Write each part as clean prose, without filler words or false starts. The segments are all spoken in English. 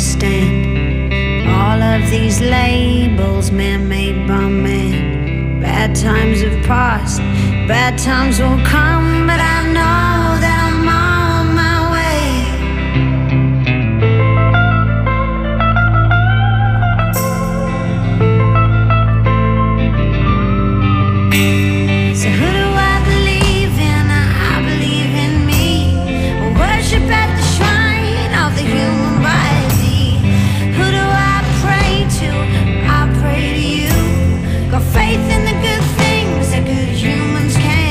understand all of these labels man-made by man. Bad times have passed, bad times will come, but I know that I'm on my way. So who do I believe in? I believe in me. Worship at the shrine of the human body. Who do I pray to? I pray to you. Got faith in the good things that good humans can.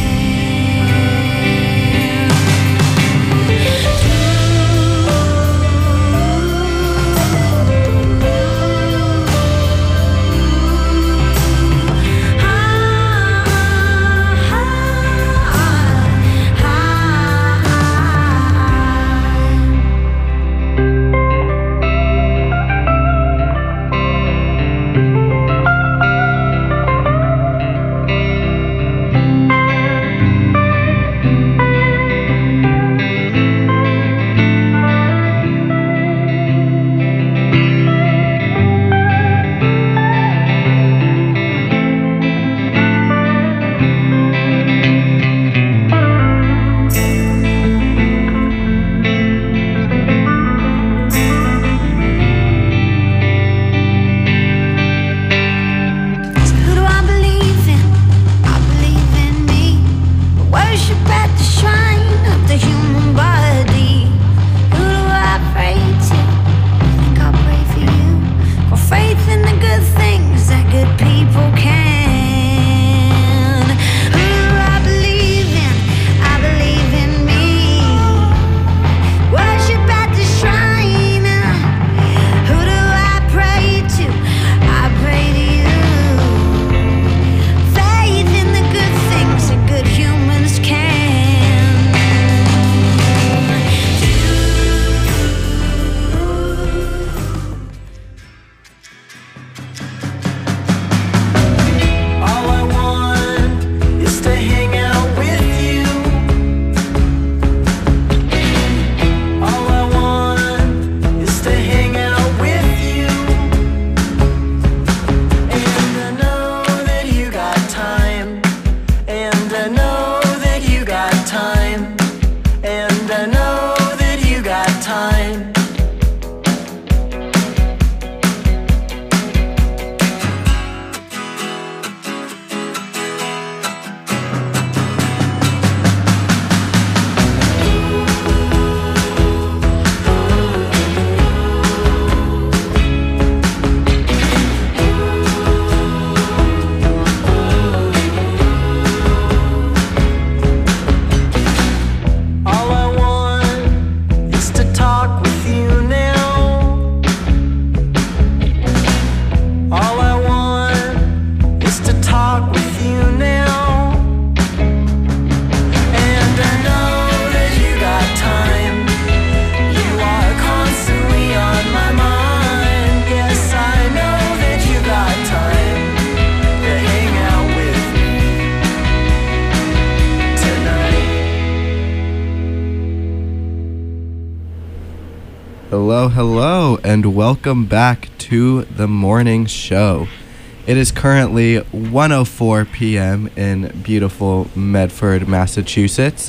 Hello, and welcome back to the morning show. It is currently 1:04 p.m. in beautiful Medford, Massachusetts,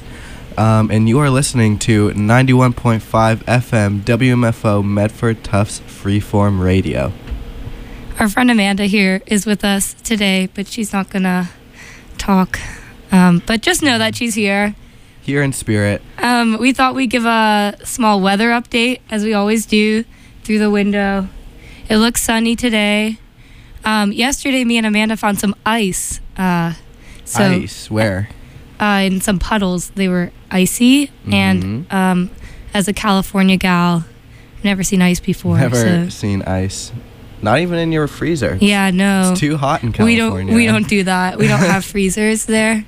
and you are listening to 91.5 FM WMFO Medford Tufts Freeform Radio. Our friend Amanda here is with us today, but she's not gonna talk. But just know that she's here. Here in spirit. We thought we'd give a small weather update, as we always do, through the window. It looks sunny today. Yesterday, me and Amanda found some ice. Ice? Where? In some puddles. They were icy, and as a California gal, I've never seen ice before. Never seen ice. Not even in your freezer. Yeah, no. It's too hot in California. We don't do that. We don't have freezers there.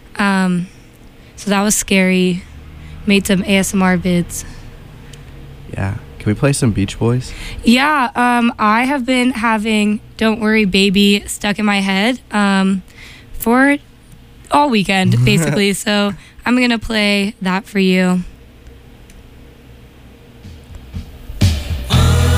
So that was scary. Made some ASMR vids. Yeah. Can we play some Beach Boys? Yeah. I have been having Don't Worry Baby stuck in my head for all weekend, basically. So I'm going to play that for you.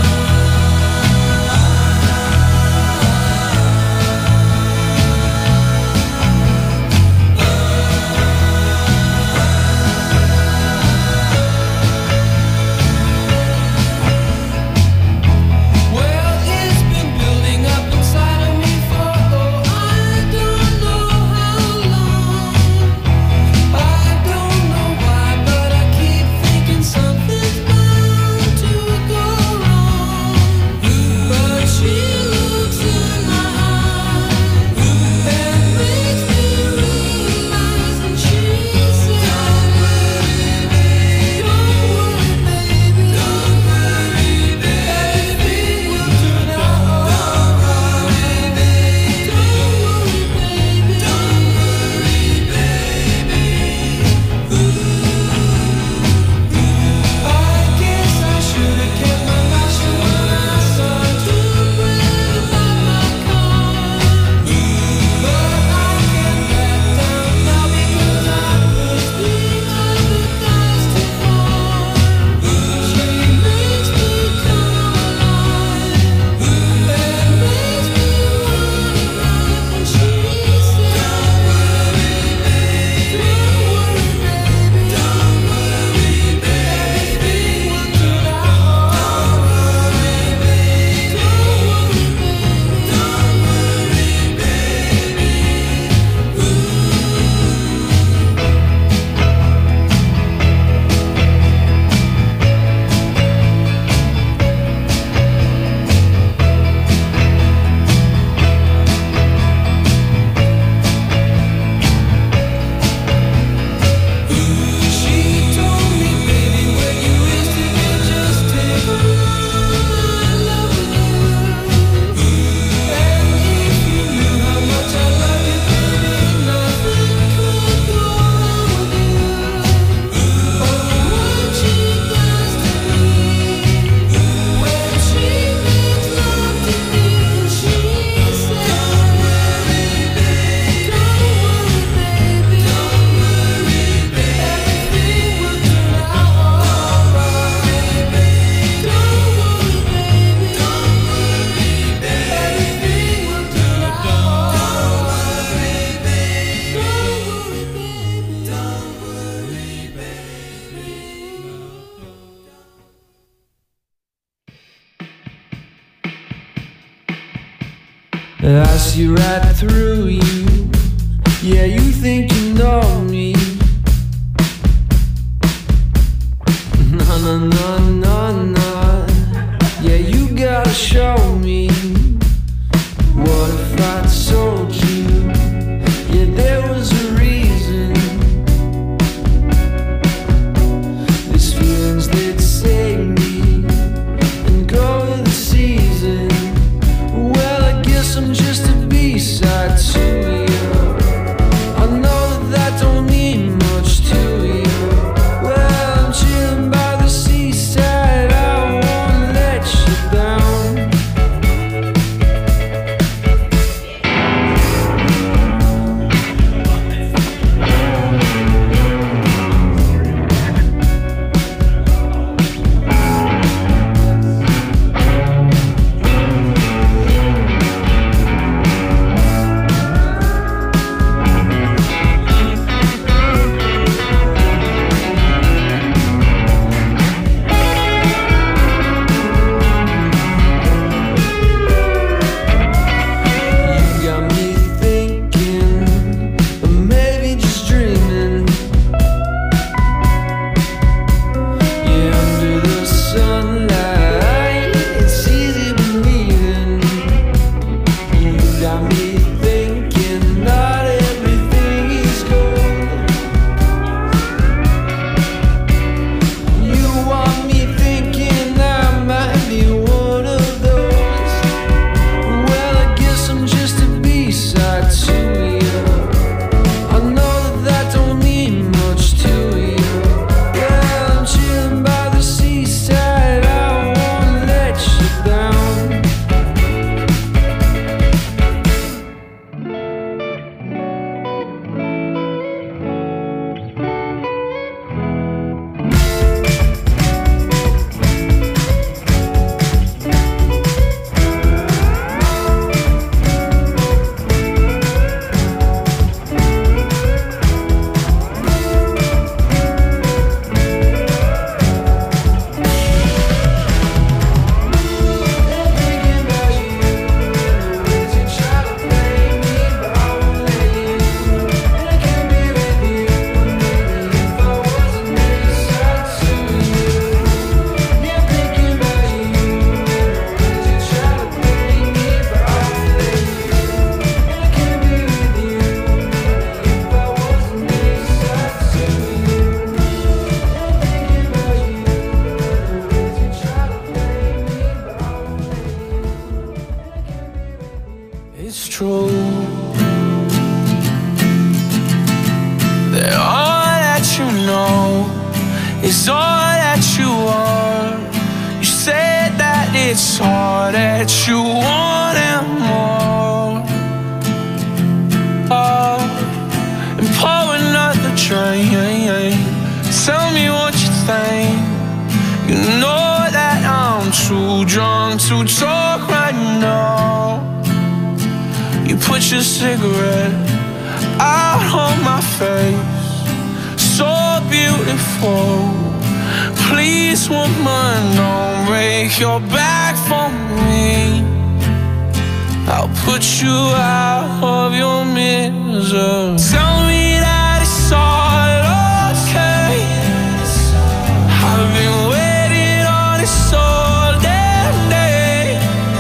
I see right through you. Yeah, you think you know me. No, no, no, no, no. Yeah, you gotta show me. What if I told you? Yeah, there was a reason. These feelings that take me and go with the season. Well, I guess I'm just a B-side to you. I know that don't mean much to you. Well, I'm chilling by the seaside. I won't let you down. It's true that all that you know is all that you are. You said that it's all that you want and more. Oh, and pour another drink. Tell me what you think. You know that I'm too drunk to talk right now. You put your cigarette out on my face, so beautiful. Please, woman, don't break your back for me. I'll put you out of your misery. Tell me that it's all okay. I've been waiting on this all damn day.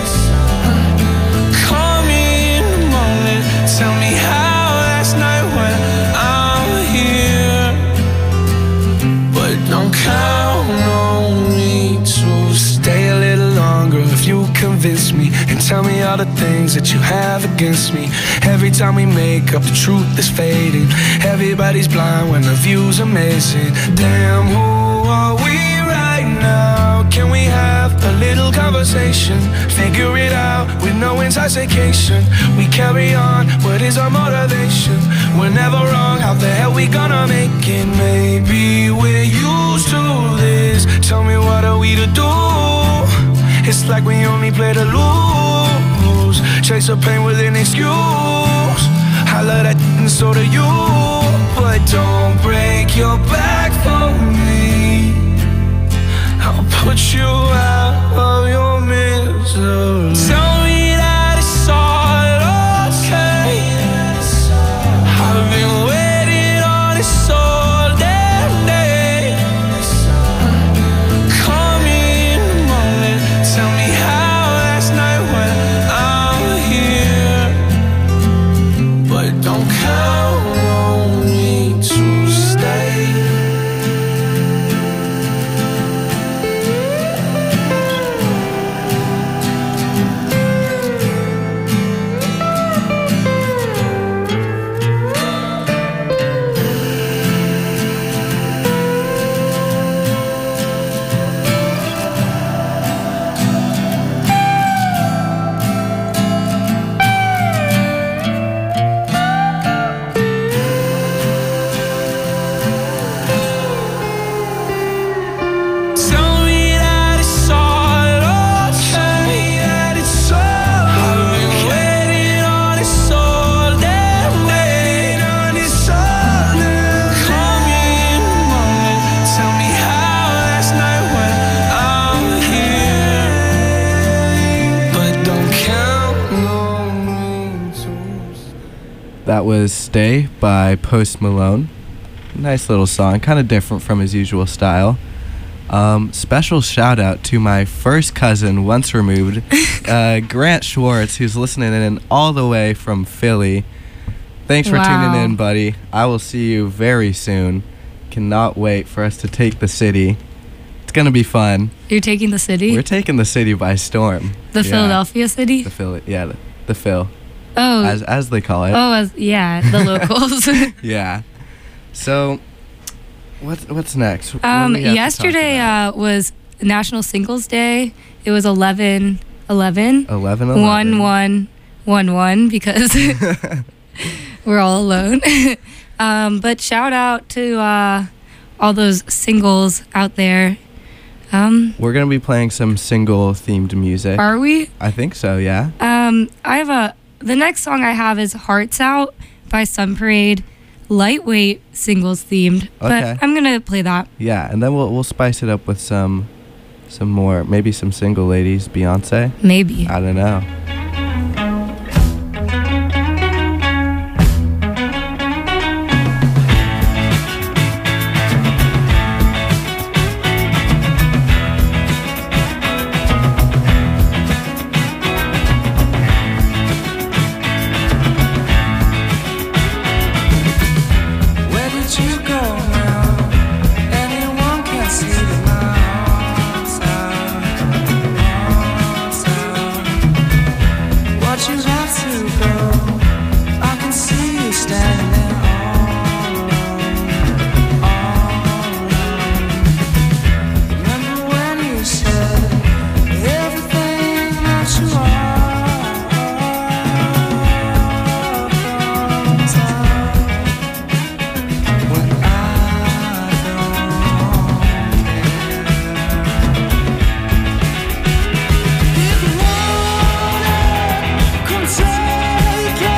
Call me in the morning, tell me how last night went. I'm here, but don't count on me to stay a little longer. If you convince me and tell me all the things that you have against me. Every time we make up, the truth is fading. Everybody's blind when the view's amazing. Damn, who are we right now? Can we have a little conversation? Figure it out with no intoxication. We carry on, what is our motivation? We're never wrong, how the hell we gonna make it? Maybe we're used to this. Tell me, what are we to do? It's like we only play to lose. Chase the pain with an excuse. I love that and so do you. But don't break your back for me. I'll put you out of your misery. Tell me that it's all That was Stay by Post Malone. Nice little song, kind of different from his usual style. Special shout out to my first cousin once removed, Grant Schwartz, who's listening in all the way from Philly. Thanks for tuning in, buddy. I will see you very soon. Cannot wait for us to take the city. It's going to be fun. You're taking the city? We're taking the city by storm. The Philadelphia city? The Philly, yeah, the Phil. Oh. As they call it. Oh, the locals. Yeah. So, what's next? What do we have to yesterday talk about? was National Singles Day. It was 11/11. 11/11. 1-1-1-1 because we're all alone. But shout out to all those singles out there. We're gonna be playing some single-themed music. Are we? I think so. Yeah. I have the next song I have is Hearts Out by Sun Parade. Lightweight singles themed, but Okay. I'm gonna play that. Yeah, and then we'll spice it up with some more, maybe some single ladies, Beyonce. Maybe. I don't know. Where did you go now? Anyone can see the lights out. What you have to go? I can see you standing there all alone. Remember when you said everything that you are comes out. When I don't care. If you want it, come take it.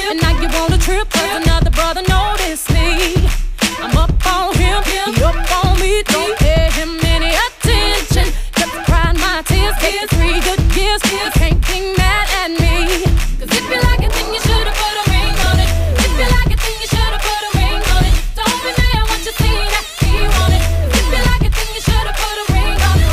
And now you want a trip, cause another brother noticed me. I'm up on him, he up on me. Don't pay him any attention. Kept crying my tears, gave 3 good years. You can't be mad at me. Cause if you like it, then you should've put a ring on it. If you like it, then you should've put a ring on it. Don't be mad what you see that he want it. If you like it, then you should've put a ring on it.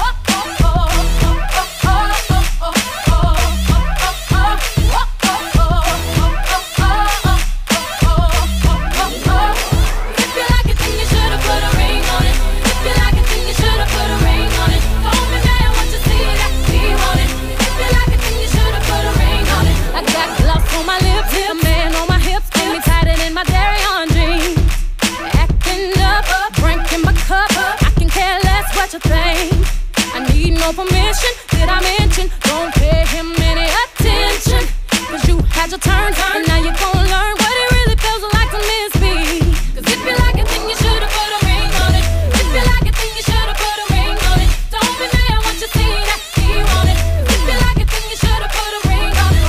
I need no permission, did I mention? Don't pay him any attention. Cause you had your turn, and now you're gonna learn what it really feels like to miss me. Cause if you like it, then you should've put a ring on it. If you like it, then you should've put a ring on it. Don't be mad what you see that he want it. If you like it, then you should've put a ring on it.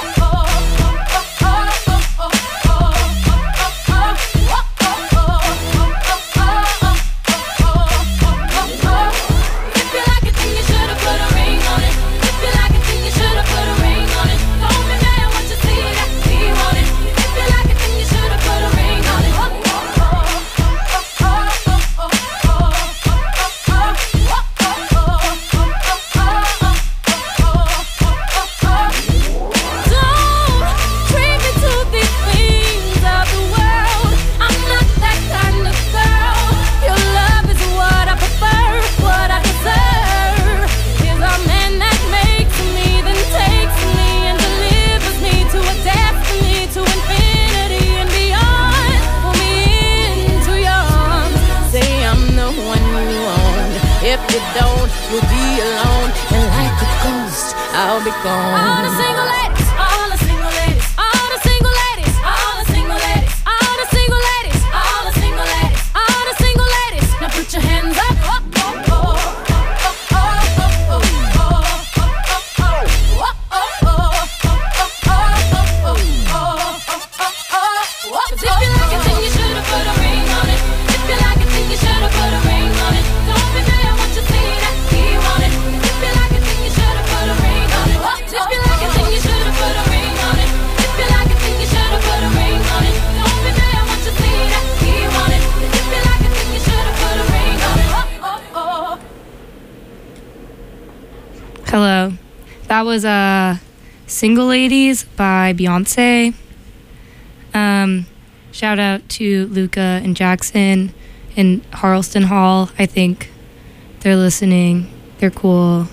I'll be gone. All the single ladies, all the single ladies, all the single ladies, all the single ladies, all the single ladies, all the single ladies, all the single ladies. Now put your hands up. If you like it, then you should've put a ring on it. If you like it, then you should've put a ring on it. Don't be mad what you see that he want it. If you like it, then you should've put a ring on it. If you like it, then you should've put a ring on it. If you like it, then you should've put a ring on it. Don't be mad what you see that he want it. If you like it, then you should've put a ring on it. Hello. That was Single Ladies by Beyonce. Shout out to Luca and Jackson in Harleston Hall. I think they're listening. They're cool.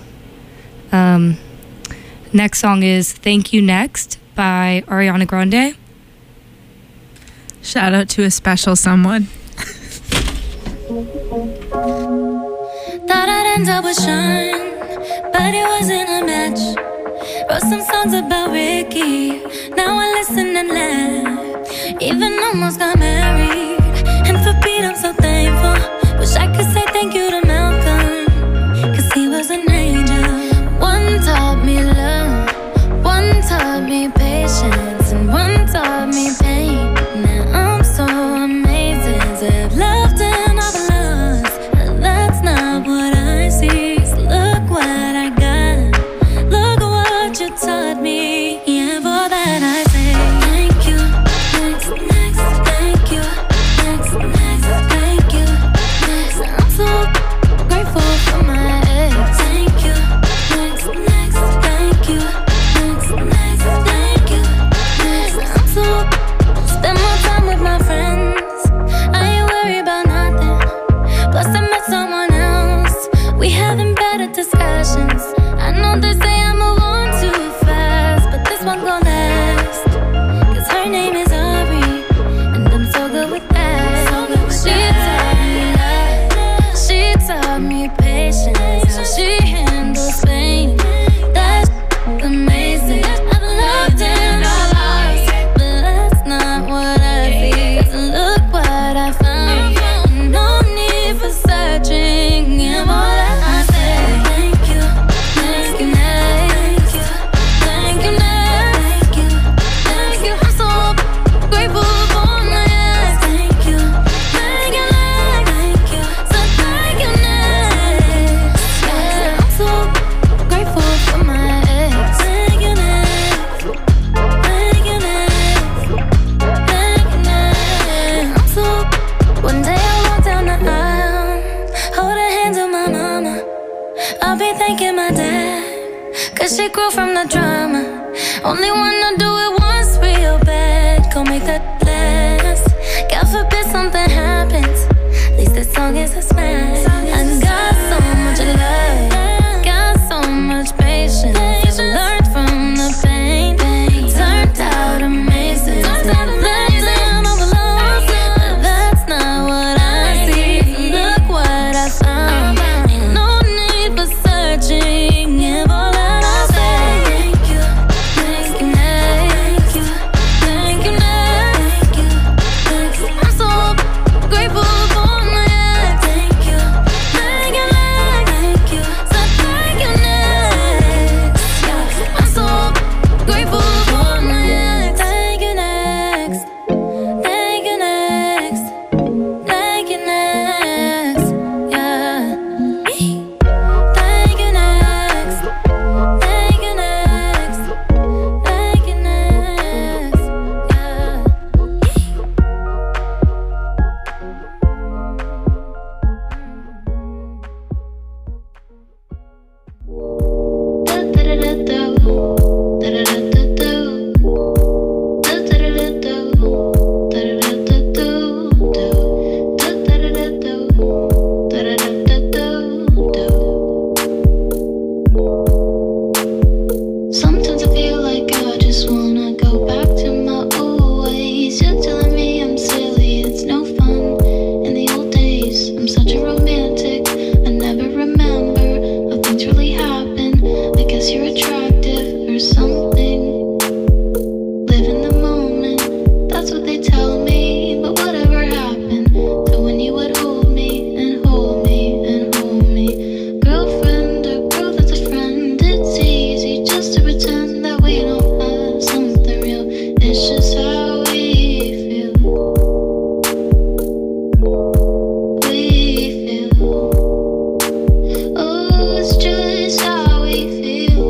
Next song is Thank You Next by Ariana Grande. Shout out to a special someone. Thought I'd end up with Sean, but it wasn't a match. Wrote some songs about Ricky, now I listen and laugh. Even almost got married, and for Pete I'm so thankful. Wish I could say thank you to Malcolm, cause he was an angel. One taught me love, one taught me patience, and one taught me pain. Now I'm so amazing to have loved and I've lost, but that's not what I see. So look what I got, look what you taught me. Yeah, for that I say thank you. Next, next, thank you. Next, next, thank the drama. Only wanna do it once real bad. Go make that last. God forbid something happens. At least this song is a smash. I got so much love, got so much patience. Learned from the pain, it turned out amazing. Blazing overload, but that's not what I see. Look what I found. Ain't no need for searching. Give all that I say. Thank you, thank you, thank you, thank you, thank you, thank you. I'm so grateful for my ex. Thank you, thank you, thank you, so thank you next. Yeah, I'm so grateful for my ex. Thank you next, thank you next, thank you next. Yeah. Thank you next, thank you next, thank you next. Sometimes I feel like I just wanna go back to my old ways. You're telling me I'm silly, it's no fun. In the old days, I'm such a romantic. I never remember how things really happen. I guess you're attractive or something. Live in the moment, that's what they tell me. But whatever happened to when you would hold me and hold me and hold me? Girlfriend or girl that's a friend, it's easy just to pretend that we don't have something real. It's just how we feel. We feel. Oh, it's just how we feel.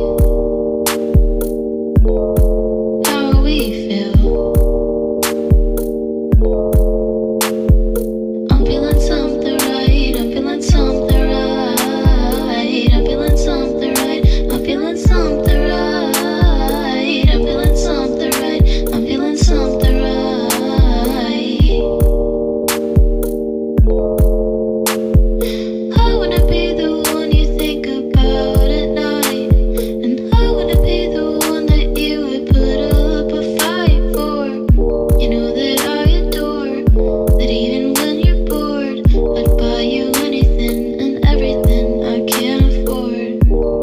How we feel. I'm feeling something right. I'm feeling something right. I'm feeling something right. I'm feeling something right. I'm feeling something right. I'm feeling something right. I wanna be the one you think about at night, and I wanna be the one that you would put up a fight for. You know that I adore that even when you're bored, I'd buy you anything and everything I can't afford.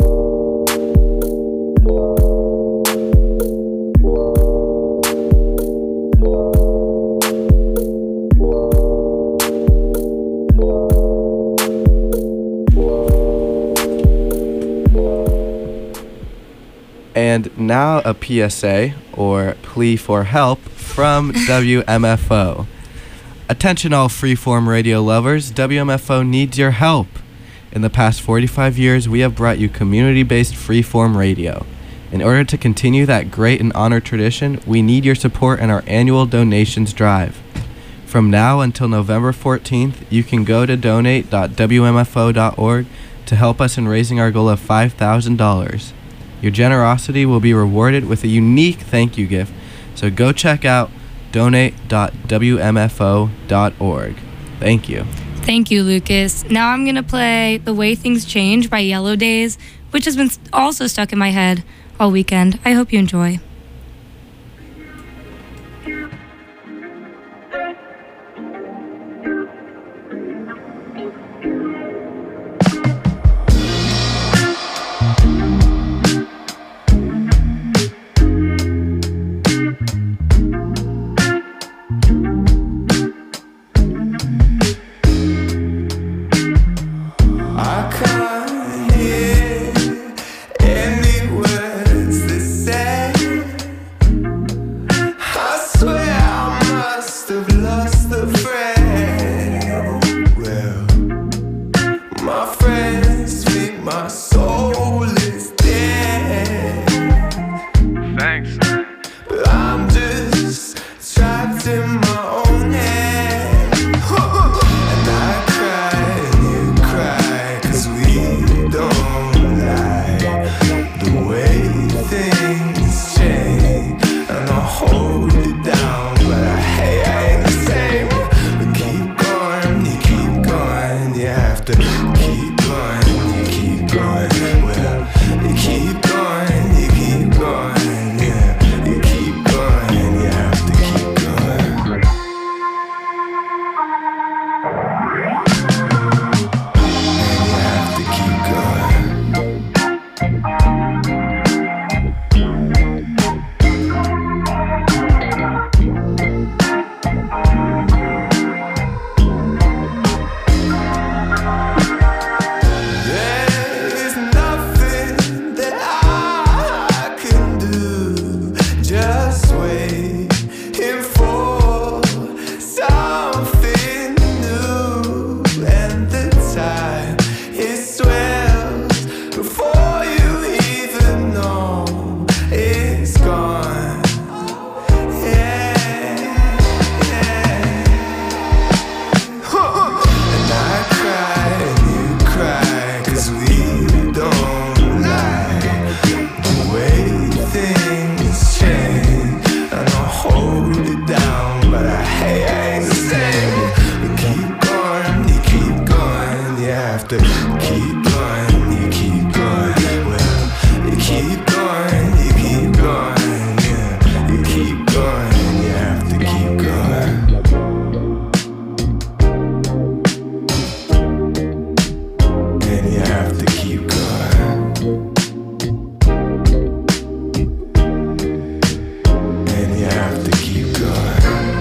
And now a PSA, or plea for help, from WMFO. Attention all freeform radio lovers, WMFO needs your help. In the past 45 years, we have brought you community-based freeform radio. In order to continue that great and honored tradition, we need your support in our annual donations drive. From now until November 14th, you can go to donate.wmfo.org to help us in raising our goal of $5,000. Your generosity will be rewarded with a unique thank you gift, so go check out donate.wmfo.org. Thank you. Thank you, Lucas. Now I'm going to play The Way Things Change by Yellow Days, which has been also stuck in my head all weekend. I hope you enjoy. I can't hear any words they say. I swear hold it down, but hey, I ain't the same. You keep going, you have to keep going, you keep going. Well, you keep going, yeah, you keep going, you have to keep going. And you have to keep going. And you have to keep going.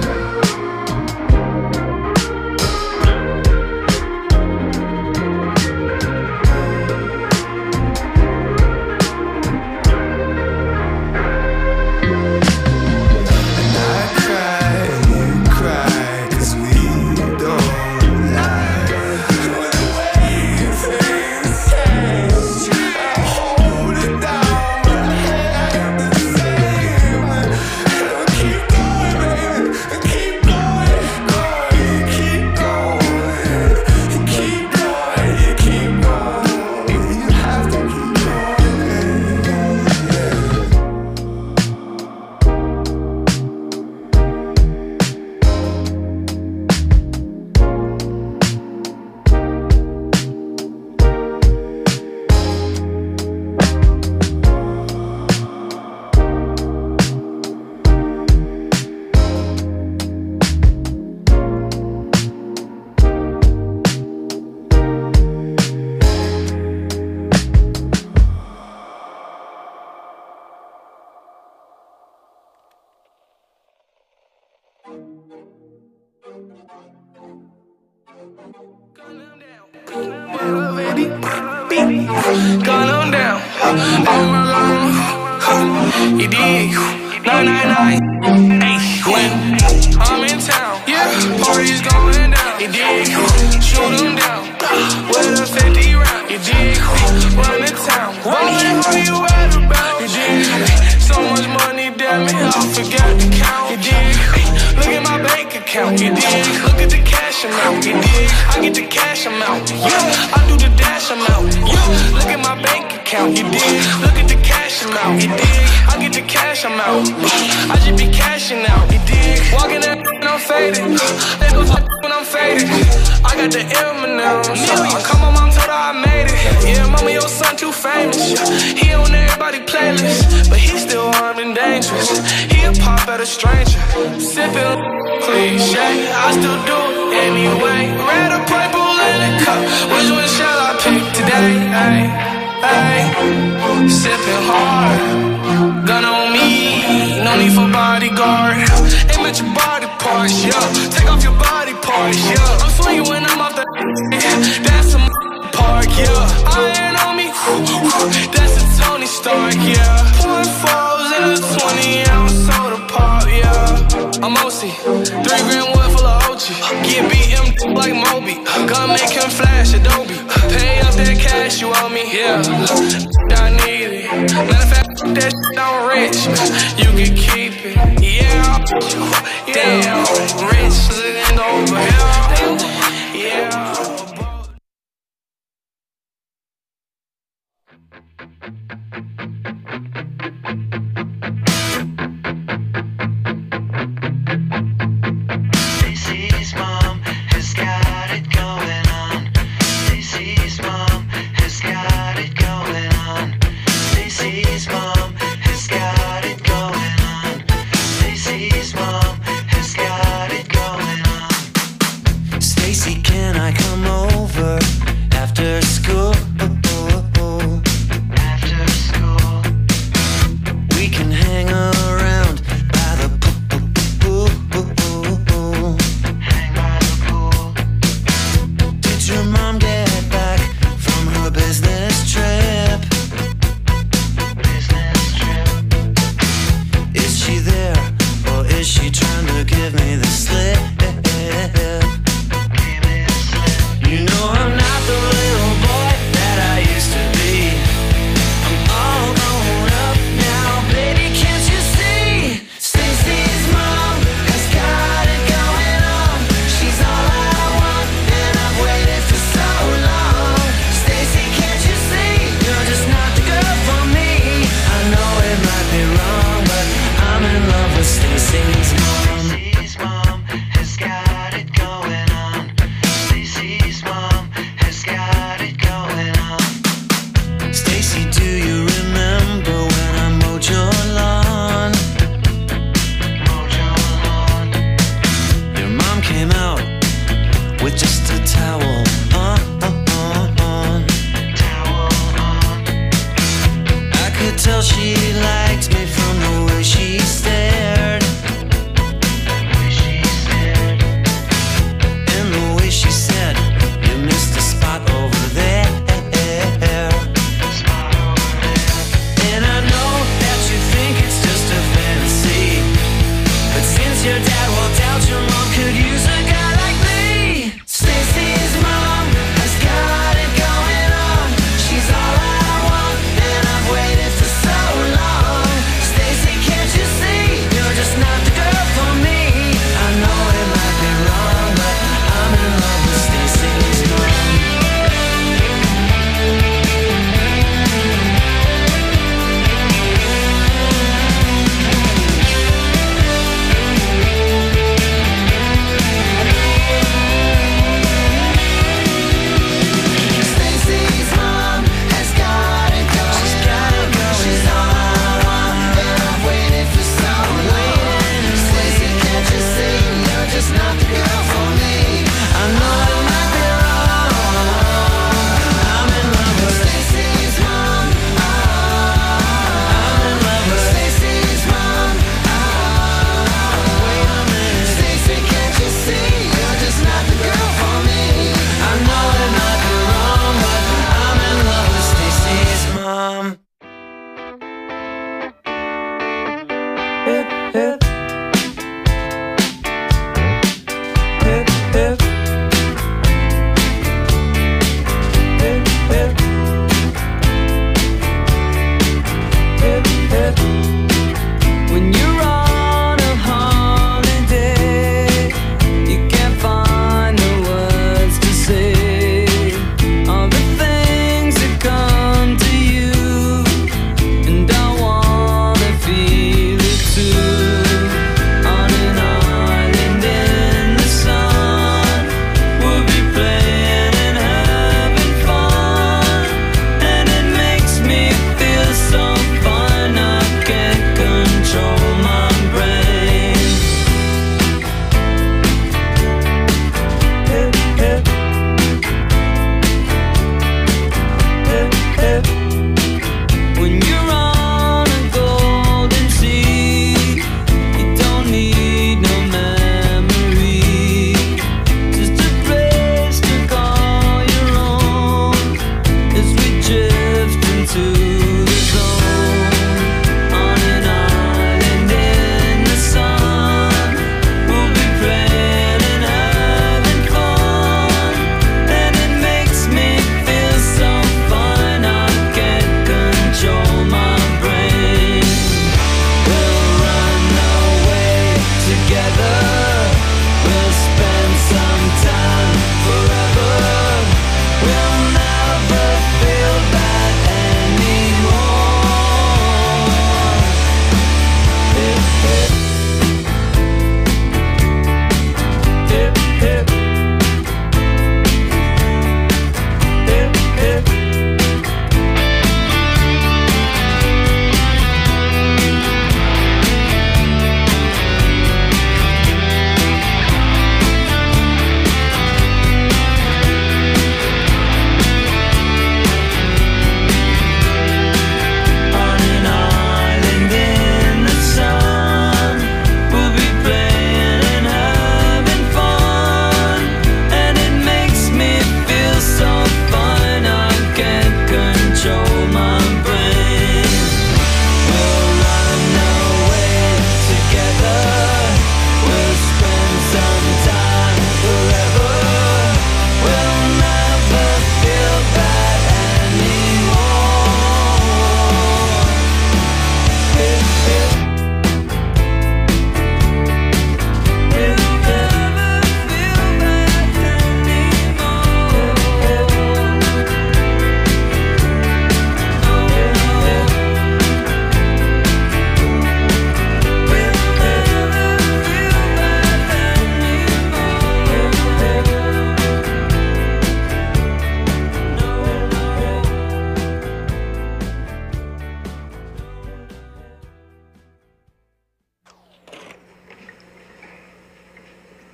Gun on down, you dig? 999, hey, when I'm in town, yeah, parties going down, you dig? Shoot them down, with a 50 round, you dig? Run the town, rolling how you at about, you dig? So much money, damn it, I forgot to count, you dig? Look at my bank account, you dig? Look at the cash amount, you dig? I get the cash amount, yeah, I do the dash amount, yeah. Look at my bank account, you dig? Look at the cash amount, you dig? I get the cash amount, I just be cashing out, you dig? Walking that when I'm faded, they go when I'm faded. I got the M&M's, come on, mom told her I made it. Yeah, mama, your son too famous. He on everybody playlist, but he still armed and dangerous. He'll pop at a stranger, sipping cliche. I still do it anyway. Red or purple in the cup, which one shall I pick today? Ay, ay, sipping hard, gun on me, no need for bodyguard. Aim at your body parts, yeah. Take off your body parts, yeah. I'm swinging when I'm off the that's a park, yeah. Iron on me, that's a Tony Stark, yeah. Pouring falls in a 20-ounce soda pop, yeah. I'm OC, 3 grand wood full of OG. Get BM like Moby, gun make him flash Adobe. Pay up that cash you owe me, yeah. I need it. Matter of fact, that shit I'm rich. You can keep it, yeah. Damn, rich looking over here, yeah. Stacey's mom has got it going on. Stacey's mom has got it going on. Stacey's mom has got it going on. Stacey's mom has got it going on. Stacey, can I come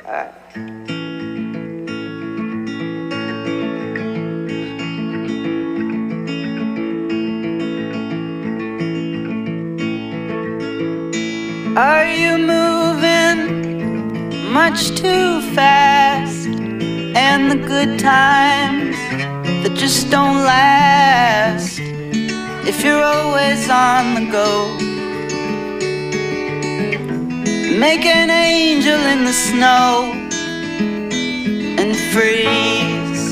Are you moving much too fast? And the good times that just don't last, if you're always on the go, make an angel in the snow and freeze.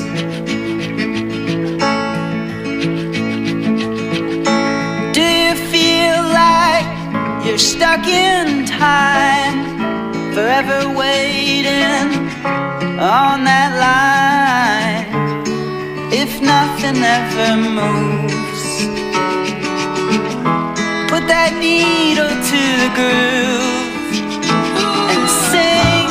Do you feel like you're stuck in time, forever waiting on that line? If nothing ever moves, put that needle to the groove and sing.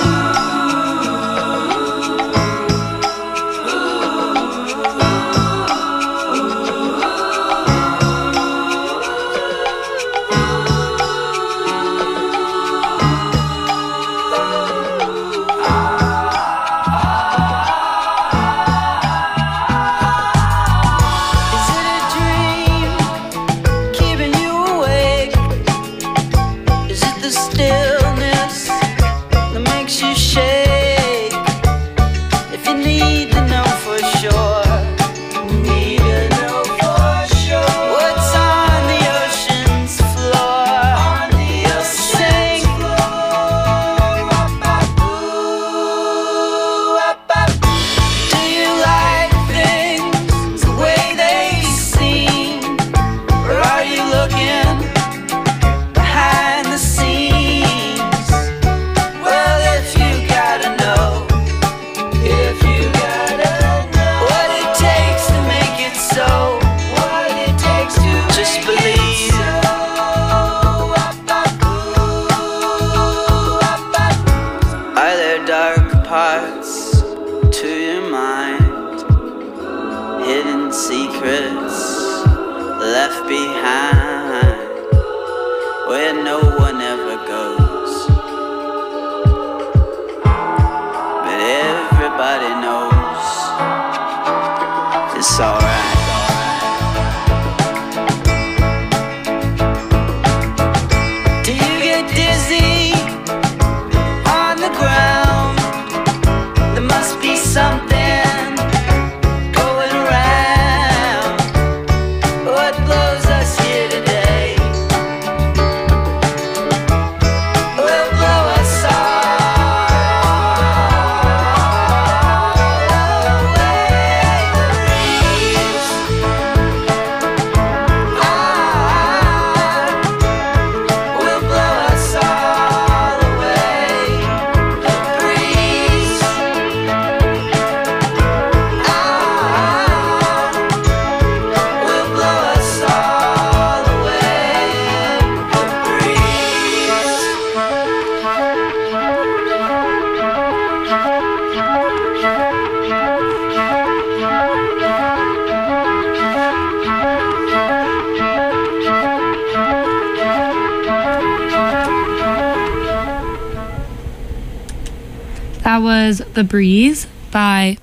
That was The Breeze by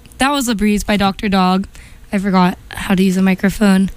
Dr. Dog. I forgot how to use a microphone.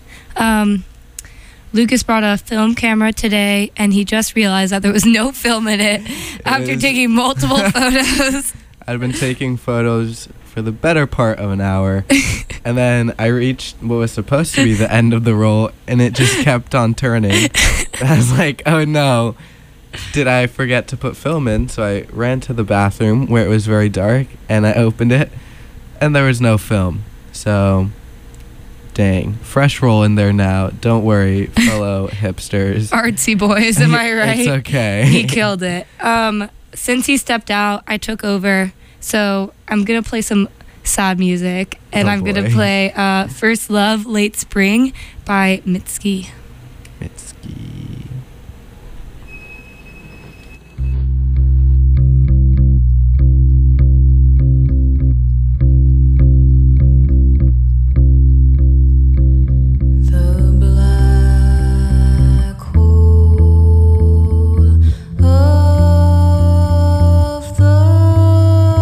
Lucas brought a film camera today, and he just realized that there was no film in it after taking multiple photos. I'd been taking photos for the better part of an hour, and then I reached what was supposed to be the end of the roll, and it just kept on turning. I was like, oh no, did I forget to put film in? So I ran to the bathroom where it was very dark, and I opened it, and there was no film. So, dang, fresh roll in there now. Don't worry, fellow hipsters. Artsy boys, am I right? It's okay. He killed it. Since he stepped out, I took over. So I'm going to play some sad music. And I'm going to play First Love, Late Spring by Mitski. Of the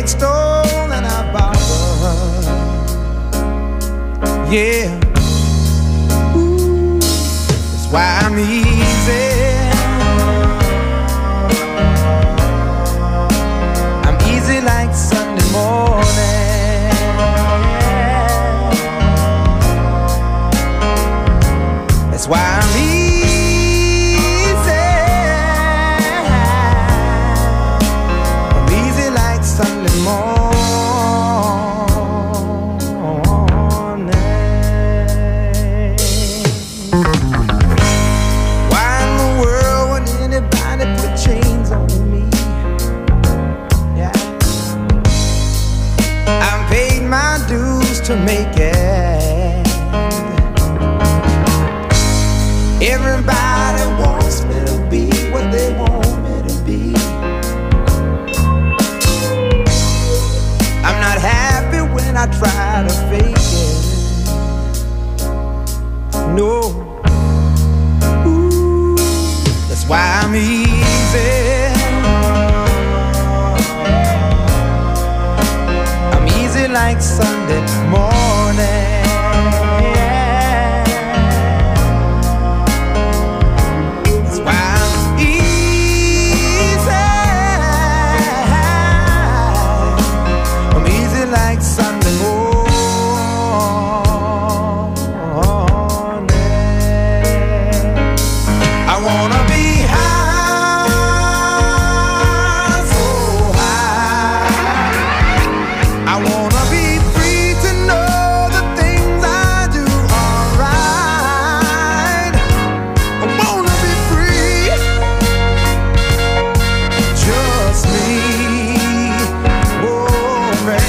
take stolen I borrow. Yeah, ooh, that's why I'm easy. I'm easy like Sunday morning. That's why I'm easy. I'm easy like Sunday morning. Why in the world would anybody put chains on me? Yeah, I've paid my dues to make it. Everybody wants me to be what they want me to be. I'm not happy when I try to fake it. No, ooh, that's why I'm easy. I'm easy like Sunday morning. Sunday morning, I wanna be high, so high. I wanna be free to know the things I do are right. I wanna be free, just me, oh man.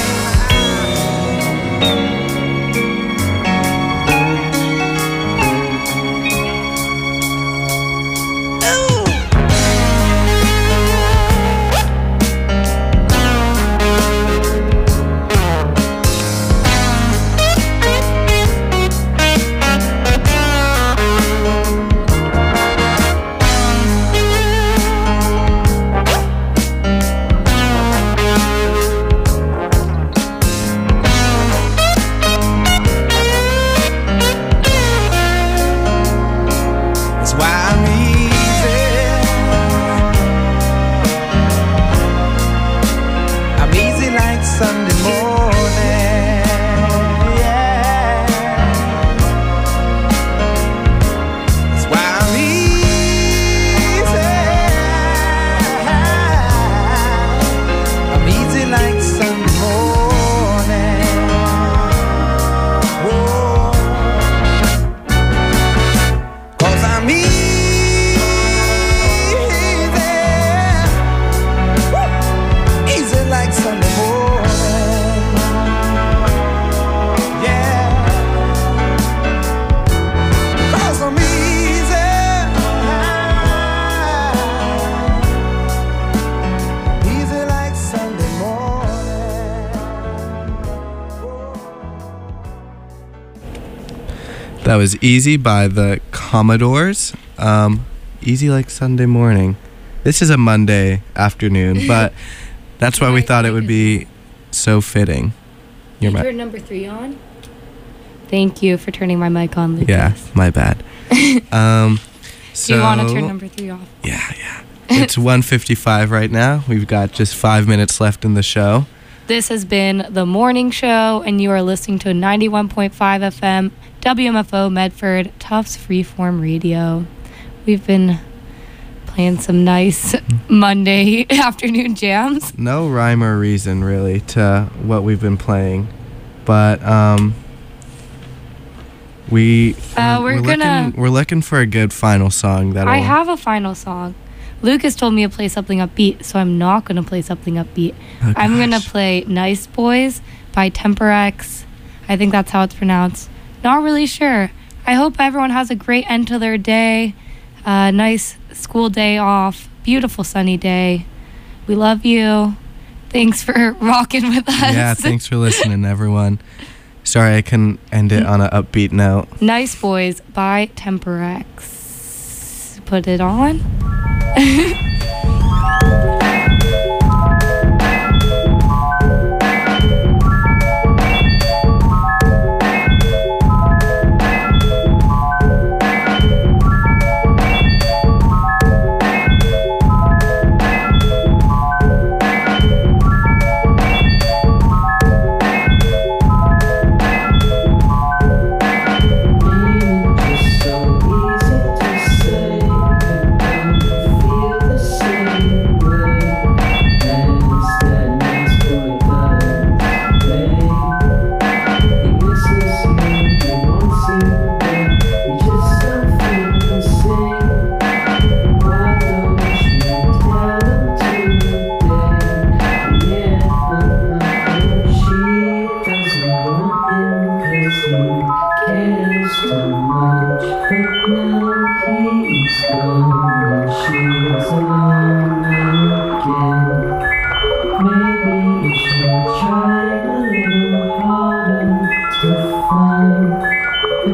That was Easy by the Commodores. Easy like Sunday morning. This is a Monday afternoon, but that's why we thought it would be so fitting. You turned number 3 on? Thank you for turning my mic on, Lucas. Yeah, my bad. So you want to turn number 3 off? Yeah. It's 1:55 right now. We've got just 5 minutes left in the show. This has been The Morning Show, and you are listening to 91.5 FM, WMFO Medford, Tufts Freeform Radio. We've been playing some nice Monday afternoon jams. No rhyme or reason, really, to what we've been playing. But we're looking for a good final song. I have a final song. Lucas told me to play something upbeat, so I'm not going to play something upbeat. Oh, I'm going to play Nice Boys by Temperex. I think that's how it's pronounced. Not really sure. I hope everyone has a great end to their day. Nice school day off. Beautiful sunny day. We love you. Thanks for rocking with us. Yeah, thanks for listening, everyone. Sorry I couldn't end it on an upbeat note. Nice Boys by Temperex. Put it on.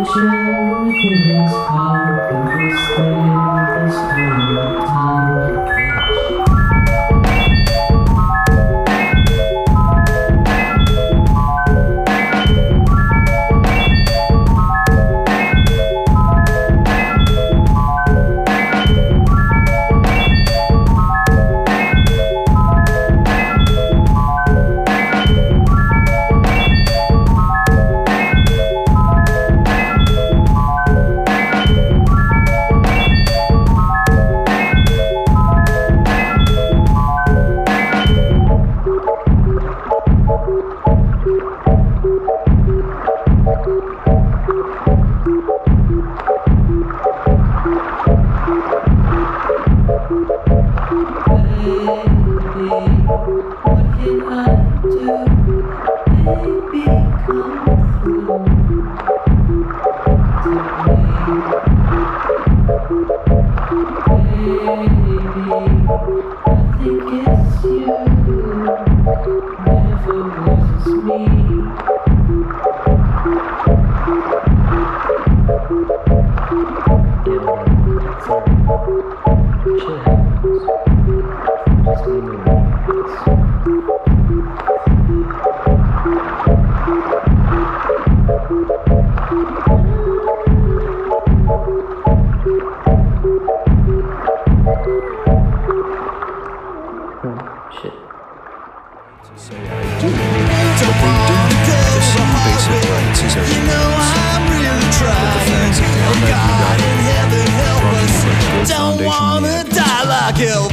Don't wanna die like Elvis.